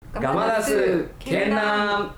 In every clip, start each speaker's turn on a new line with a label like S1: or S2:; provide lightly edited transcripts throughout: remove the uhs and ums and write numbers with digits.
S1: ガマダス県南。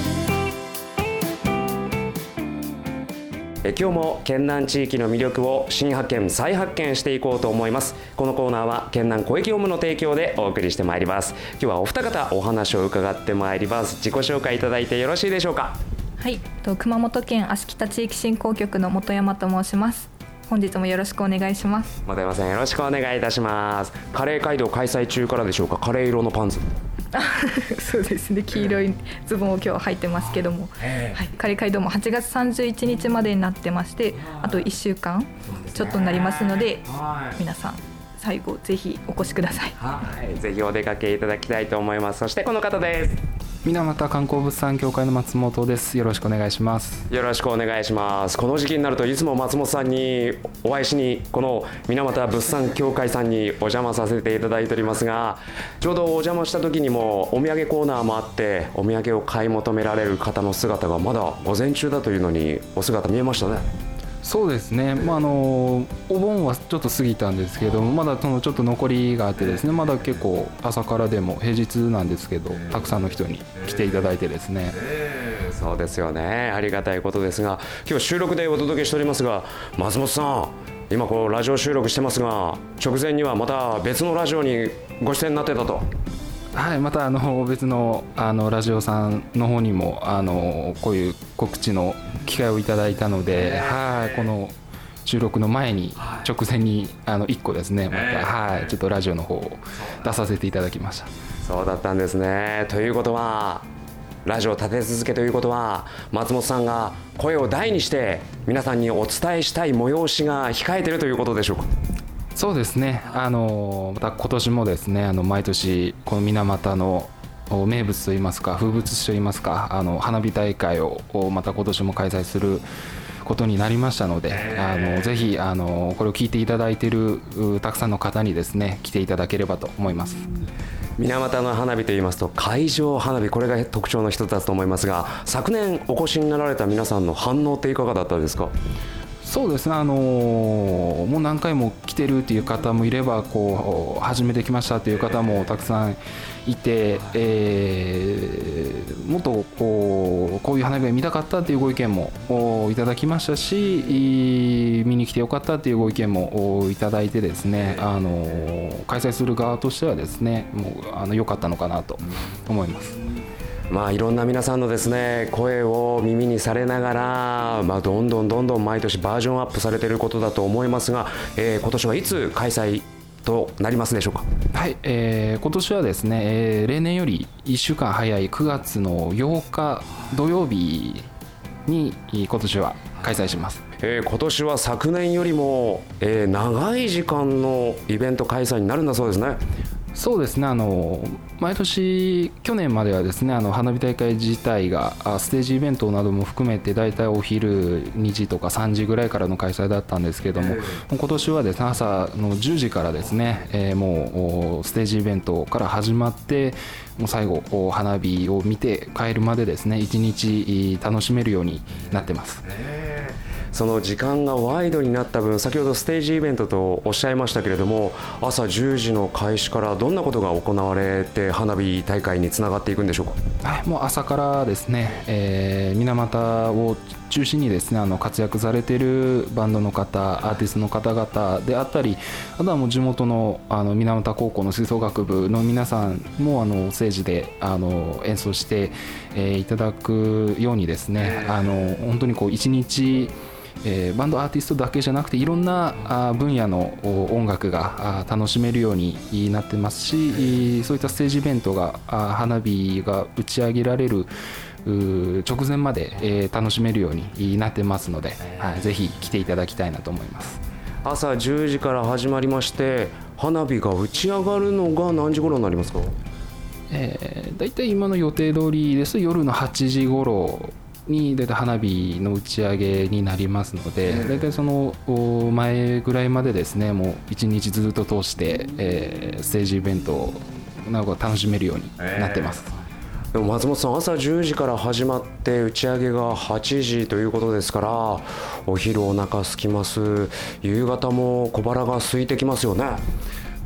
S1: 今日も県南地域の魅力を新発見再発見していこうと思います。このコーナーは県南小駅ホームの提供でお送りしてまいります。今日はお二方お話を伺ってまいります。自己紹介いただいてよろしいでしょうか。
S2: はい、熊本県芦北地域振興局の本山と申します。本日もよろしくお願いします。
S1: 本山さんよろしくお願いいたします。カレー街道開催中からでしょうか。カレー色のパンツ
S2: そうですね、黄色いズボンを今日履いてますけども、はい、カレー街道も8月31日までになってまして、あと1週間ちょっとになりますので、皆さん最後ぜひお越しください。
S1: はい、ぜひお出かけいただきたいと思います。そしてこの方です。
S3: 水俣観光物産協会の松本です。よろしくお願いします。
S1: よろしくお願いします。この時期になるといつも松本さんにお会いしにこの水俣物産協会さんにお邪魔させていただいておりますが、ちょうどお邪魔した時にもお土産コーナーもあって、お土産を買い求められる方の姿がまだ午前中だというのにお姿見えましたね。
S3: そうですね、お盆はちょっと過ぎたんですけども、まだそのちょっと残りがあってですね、まだ結構朝からでも平日なんですけど、たくさんの人に来ていただいてですね。
S1: そうですよね、ありがたいことですが、今日収録でお届けしておりますが、松本さん今こうラジオ収録してますが、直前にはまた別のラジオにご出演になってたと。
S3: はい、また別のラジオさんの方にもこういう告知の機会をいただいたので、はい、この収録の前に直前に1個ですね、また、はい、ちょっとラジオの方を出させていただきました。
S1: そうだったんですね。ということはラジオ立て続けということは、松本さんが声を大にして皆さんにお伝えしたい催しが控えているということでしょうか。
S3: そうですね、また今年もですね、毎年この水俣の名物といいますか、風物詩といいますか、花火大会をまた今年も開催することになりましたので、ぜひこれを聞いていただいているたくさんの方にですね、来ていただければと思います。
S1: 水俣の花火といいますと海上花火、これが特徴の一つだと思いますが、昨年お越しになられた皆さんの反応っていかがだったですか。
S3: そうですね、もう何回も来てるっていう方もいれば、初めて来ましたという方もたくさんいて、もっとこういう花火が見たかったというご意見もいただきましたし、見に来てよかったというご意見もいただいてですね、開催する側としてはですね、もう良かったのかなと思います。
S1: いろんな皆さんのですね声を耳にされながら、どんどん毎年バージョンアップされていることだと思いますが、今年はいつ開催となりますでしょうか。
S3: はい、今年はですね、例年より1週間早い9月の8日土曜日に今年は開催します。
S1: 今年は昨年よりも、長い時間のイベント開催になるんだそうですね。
S3: そうですね、毎年去年まではですね、花火大会自体がステージイベントなども含めてだいたいお昼2時とか3時ぐらいからの開催だったんですけども、今年はですね、朝の10時からですね、もうステージイベントから始まって、もう最後花火を見て帰るまでですね、1日楽しめるようになってます。
S1: その時間がワイドになった分、先ほどステージイベントとおっしゃいましたけれども、朝10時の開始からどんなことが行われて花火大会につながっていくんでしょうか。
S3: はい、もう朝からですね、水俣を中心にですね、活躍されているバンドの方、アーティストの方々であったり、あとはもう地元の水俣高校の吹奏楽部の皆さんもステージで演奏して、いただくようにですね、本当に一日バンドアーティストだけじゃなくて、いろんな分野の音楽が楽しめるようになってますし、そういったステージイベントが花火が打ち上げられる直前まで楽しめるようになってますので、ぜひ来ていただきたいなと思います。
S1: 朝10時から始まりまして、花火が打ち上がるのが何時頃になりますか。
S3: だいたい今の予定通りですと夜の8時頃にだいたい花火の打ち上げになりますので、だいたいその前ぐらいまでですね、もう一日ずっと通して、ステージイベントを楽しめるようになってます。
S1: でも松本さん、朝10時から始まって打ち上げが8時ということですから、お昼お腹空きます、夕方も小腹が空いてきますよね。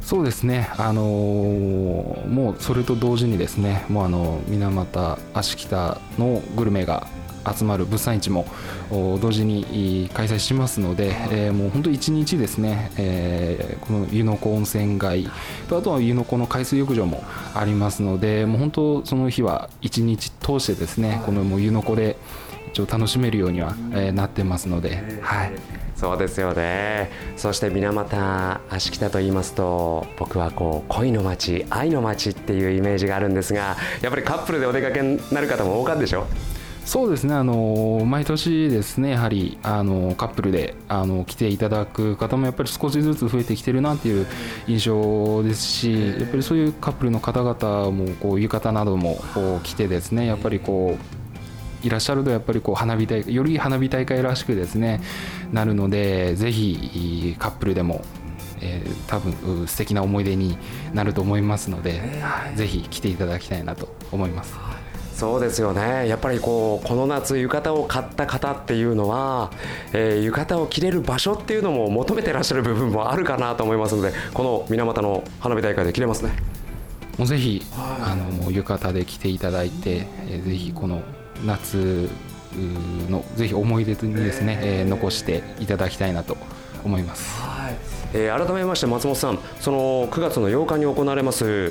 S3: そうですね、もうそれと同時にですね、もう水俣芦北のグルメが集まる物産市も同時に開催しますので、もう本当1日ですね、この湯の湖温泉街とあとは湯の湖の海水浴場もありますので、もう本当その日は1日通してですね、このもう湯の湖で一応楽しめるようにはなってますので、はい。
S1: そうですよね。そして水俣芦北と言いますと、僕はこう恋の街、愛の街っていうイメージがあるんですが、やっぱりカップルでお出かけになる方も多かったでしょ。
S3: そうですね、毎年ですね、やはりカップルで来ていただく方もやっぱり少しずつ増えてきてるなっていう印象ですし、やっぱりそういうカップルの方々もこう浴衣などもこう着てですね、やっぱりこういらっしゃるとやっぱりこう花火大会より花火大会らしくですねなるので、ぜひカップルでも、多分素敵な思い出になると思いますので、ぜひ来ていただきたいなと思います。
S1: そうですよね。やっぱりこの夏浴衣を買った方っていうのは、浴衣を着れる場所っていうのも求めてらっしゃる部分もあるかなと思いますので、この水俣の花火大会で着れますね。
S3: もうぜひもう浴衣で来ていただいて、ぜひこの夏のぜひ思い出にですね、残していただきたいなと思います。
S1: 改めまして松本さん、その9月の8日に行われます、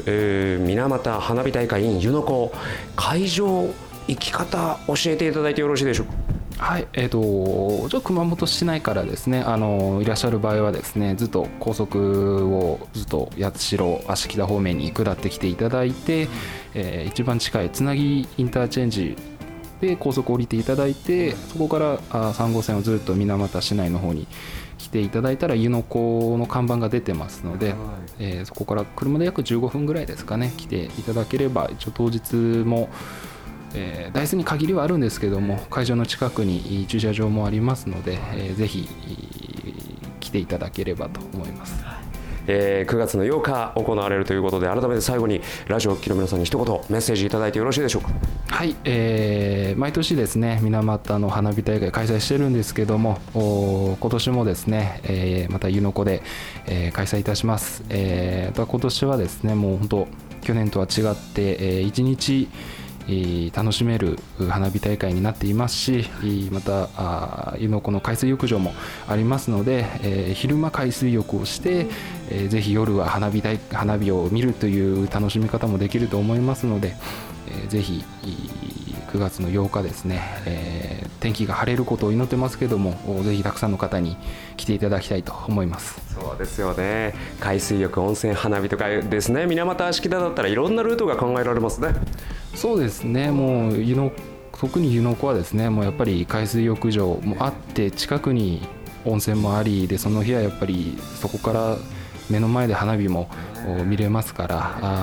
S1: 水俣花火大会 in 湯の湖会場行き方教えていただいてよろしいでしょうか。
S3: はい、熊本市内からですね、いらっしゃる場合はですね、ずっと高速をずっと八代芦北方面に下ってきていただいて、一番近いつなぎインターチェンジで高速降りていただいて、そこから3号線をずっと水俣市内の方に来ていただいたら湯の湖の看板が出てますので、そこから車で約15分ぐらいですかね、来ていただければ、一応当日も、台数に限りはあるんですけども、会場の近くに駐車場もありますので、ぜひ来ていただければと思います。
S1: 9月の8日行われるということで、改めて最後にラジオを聴きの皆さんに一言メッセージいただいてよろしいでしょうか。
S3: はい、毎年ですね水俣の花火大会開催してるんですけども、今年もですね、また湯の湖で、開催いたします。今年はですね、もう本当去年とは違って、1日楽しめる花火大会になっていますし、また湯の湖の海水浴場もありますので、昼間海水浴をして、ぜひ夜は花火を見るという楽しみ方もできると思いますので、ぜひ9月の8日ですね、天気が晴れることを祈ってますけども、ぜひたくさんの方に来ていただきたいと思います。
S1: そうですよね。海水浴、温泉、花火とかですね、水俣芦北だったらいろんなルートが考えられますね。
S3: そうですね、もう特に湯の湖はですね、もうやっぱり海水浴場もあって、近くに温泉もありで、その日はやっぱりそこから目の前で花火も見れますから、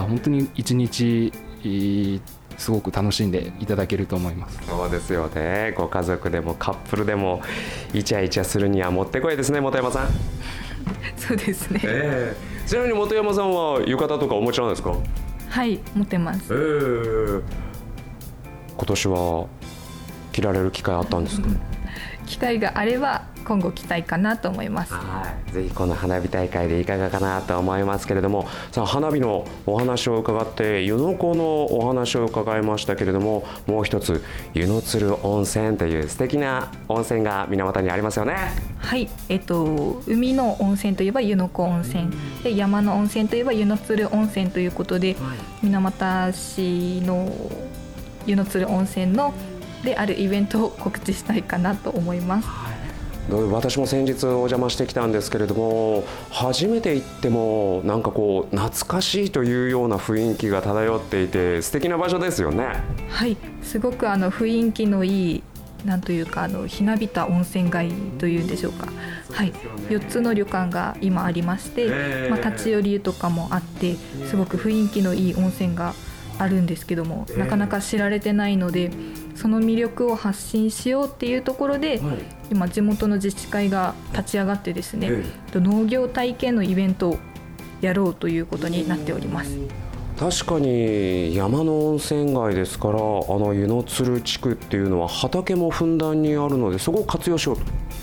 S3: 本当に一日すごく楽しんでいただけると思います。
S1: そうですよね。ご家族でもカップルでもイチャイチャするにはもってこいですね、本山さん。
S2: そうですね、
S1: ちなみに本山さんは浴衣とかお持ちなんですか。
S2: はい持ってます。
S1: 今年は着られる機会あったんですか。
S2: 機会があれば今後着たいかなと思います。
S1: ぜひこの花火大会でいかがかなと思いますけれども、さあ花火のお話を伺って湯の湖のお話を伺いましたけれども、もう一つ湯の鶴温泉という素敵な温泉が水俣にありますよね。
S2: はい、海の温泉といえば湯の湖温泉で、山の温泉といえば湯の鶴温泉ということで、水俣市の湯の鶴温泉のであるイベントを告知したいかなと思います。
S1: 私も先日お邪魔してきたんですけれども、初めて行ってもなんかこう懐かしいというような雰囲気が漂っていて素敵な場所ですよね。
S2: はい、すごく雰囲気のいい、なんというかひなびた温泉街というんでしょうか。はい、4つの旅館が今ありまして、立ち寄り湯とかもあって、すごく雰囲気のいい温泉があるんですけども、なかなか知られてないので、その魅力を発信しようっていうところで、今地元の自治会が立ち上がってですね、農業体験のイベントをやろうということになっております。
S1: 確かに山の温泉街ですから、湯の鶴地区っていうのは畑もふんだんにあるので、そこを活用しようと。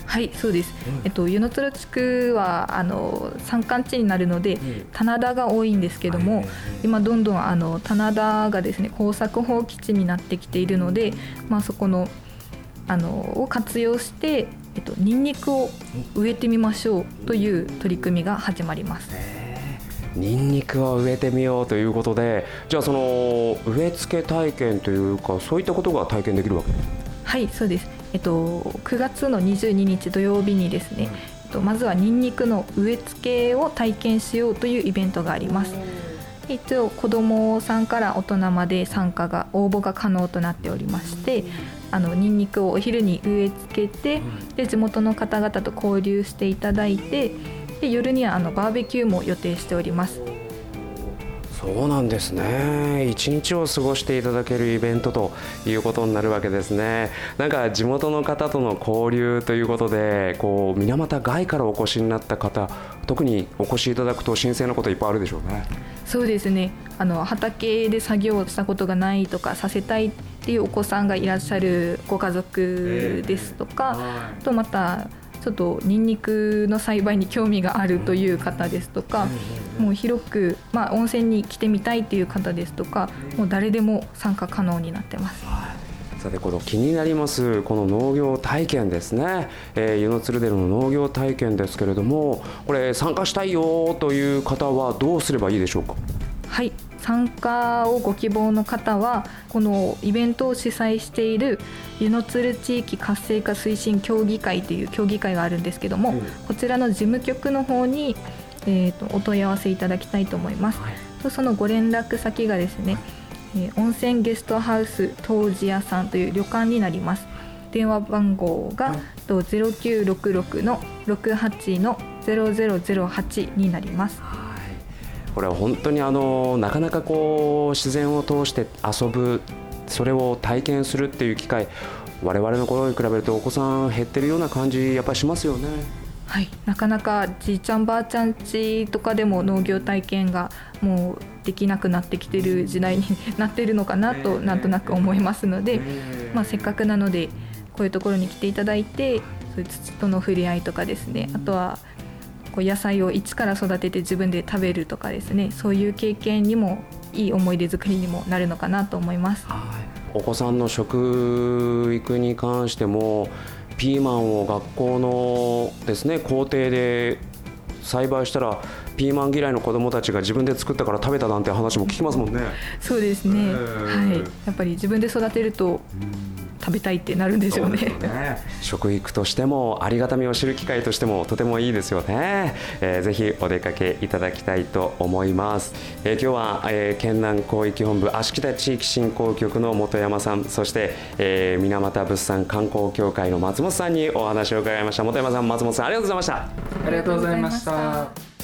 S2: はい、そうです。湯の鶴地区は山間地になるので棚田が多いんですけども、今どんどん棚田がですね耕作放棄地になってきているので、そこのを活用してニンニクを植えてみましょうという取り組みが始まります。
S1: ニンニクを植えてみようということで、じゃあその植え付け体験というかそういったことが体験できるわけですか？
S2: はい、そうです。9月の22日土曜日にですね、まずはニンニクの植え付けを体験しようというイベントがあります。一応子どもさんから大人まで応募が可能となっておりまして、ニンニクをお昼に植え付けて、で地元の方々と交流していただいて、で夜にはバーベキューも予定しております。
S1: そうなんですね。一日を過ごしていただけるイベントということになるわけですね。なんか地元の方との交流ということで、水俣外からお越しになった方、特にお越しいただくと新鮮なこといっぱいあるでしょうね。
S2: そうですね。畑で作業をしたことがないとか、させたいっていうお子さんがいらっしゃるご家族ですとか、あとまたちょっとニンニクの栽培に興味があるという方ですとか、もう広く、温泉に来てみたいという方ですとか、もう誰でも参加可能になってます。
S1: さて、この気になりますこの農業体験ですね、湯の鶴での農業体験ですけれども、これ参加したいよという方はどうすればいいでしょうか？
S2: はい、参加をご希望の方はこのイベントを主催している湯の鶴地域活性化推進協議会という協議会があるんですけども、こちらの事務局の方に、お問い合わせいただきたいと思います。そのご連絡先がですね、温泉ゲストハウス当時屋さんという旅館になります。電話番号が0966の68の0008になります。
S1: これは本当になかなか自然を通して遊ぶ、それを体験するっていう機会、我々の頃に比べるとお子さん減ってるような感じやっぱりしますよね。
S2: はい、なかなかじいちゃんばあちゃん家とかでも農業体験がもうできなくなってきてる時代になってるのかなとなんとなく思いますので、せっかくなのでこういうところに来ていただいて、そういう土との触れ合いとかですね、あとは野菜を一から育てて自分で食べるとかですね、そういう経験にもいい思い出作りにもなるのかなと思います。
S1: お子さんの食育に関してもピーマンを学校のですね校庭で栽培したらピーマン嫌いの子どもたちが自分で作ったから食べたなんて話も聞きますもんね。
S2: そうですね、はい、やっぱり自分で育てると食べたいってなるんでしょうね。
S1: 食育としてもありがたみを知る機会としてもとてもいいですよね。ぜひお出かけいただきたいと思います。今日は、県南広域本部芦北地域振興局の本山さん、そして、水俣物産観光協会の松本さんにお話を伺いました。本山さん、松本さん、ありがとうございました。
S3: ありがとうございました。